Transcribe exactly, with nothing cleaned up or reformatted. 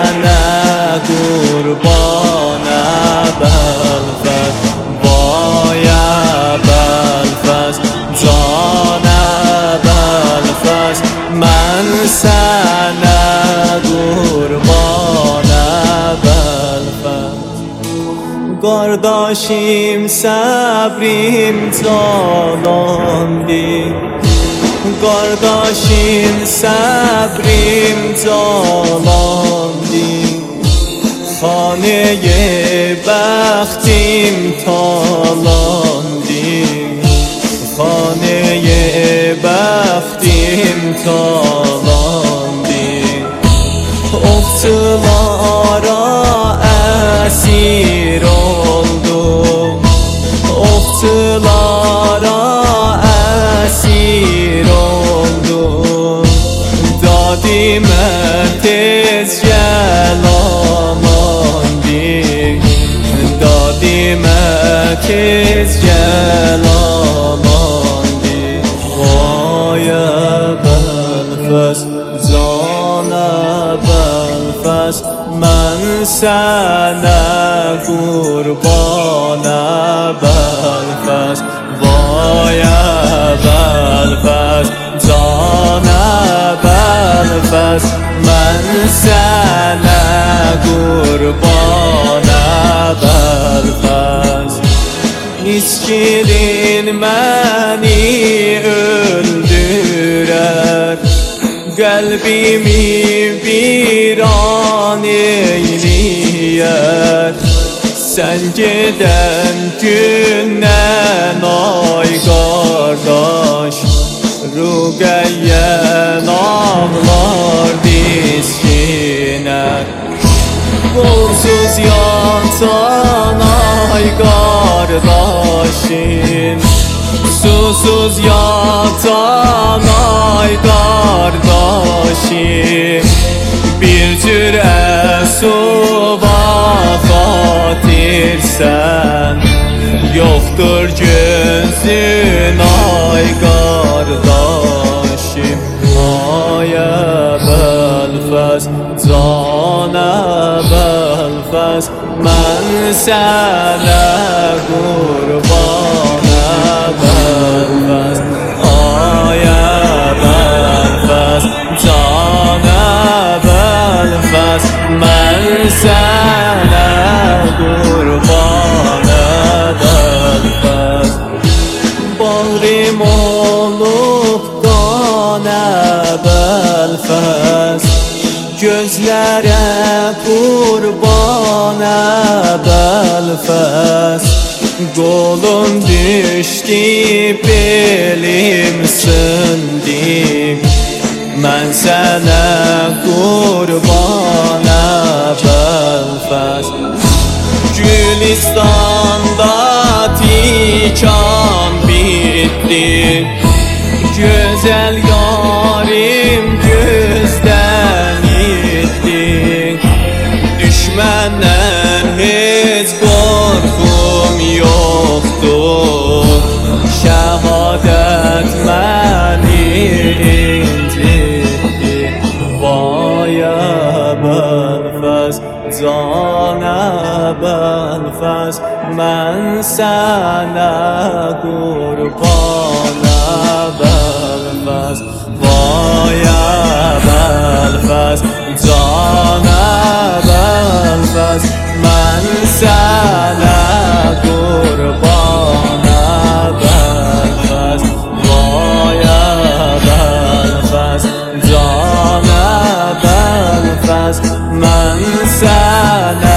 سنه قربان ابوالفضل وای ابوالفضل جان ابوالفضل من سنه قربان ابوالفضل قارداشیم صبریم جالاندی قارداشیم صبریم جالاندی خانه بختیم تالاندی خانه بختیم تالاندی اختلارا اسیر oldum اختلارا اسیر oldum dadime tez gel amandik dadime tez gel amandik vay ابوالفضل جان ابوالفضل من سنه قربان ابوالفضل وای ابوالفضل جان ابوالفضل من سنه قربان ابوالفضل İçkirin beni öldürer Kalbimi bir an eyleyer Sen giden günden ay kardeş Rüqeyyen ağlar dizgine Kolsuz yatan ay kardeşim Susuz yatan ay kardeşim Bir cüre suva xatirsən Yoktur gözün ay kardeşim Ay ابوالفضل can ابوالفضل من sana qurban ابوالفضل Ay ابوالفضل can ابوالفضل من sana qurban ابوالفضل Bağrım olup dan ابوالفضل Gözlərə qurban ابوالفضل Qolum düşdü, belim sindi Mən sənə qurban ابوالفضل Gülistanda tikan bitti Gözəl yarim gözdən gitti Düşməndən heç qorxum yoxdur Şəhadət məni incitdi Vay ابوالفضل can ابوالفضل mən sənə qurban ابوالفضل Vay ابوالفضل can ابوالفضل mən sənə qurban ابوالفضل Vay ابوالفضل can ابوالفضل mən sənə